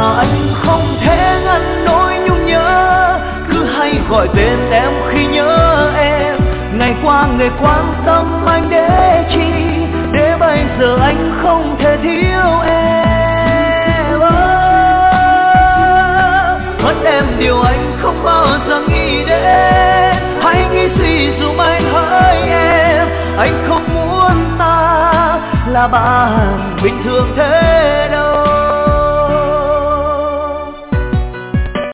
mà anh không thể ngăn nỗi nhung nhớ, cứ hay gọi tên em khi nhớ em. Ngày qua người quan tâm anh để chi, để bây giờ anh không thể thiếu em. Mất em điều anh không bao giờ nghĩ đến, hãy nghĩ suy dùm anh hỡi em. Anh không muốn ta là bạn bình thường thế đâu.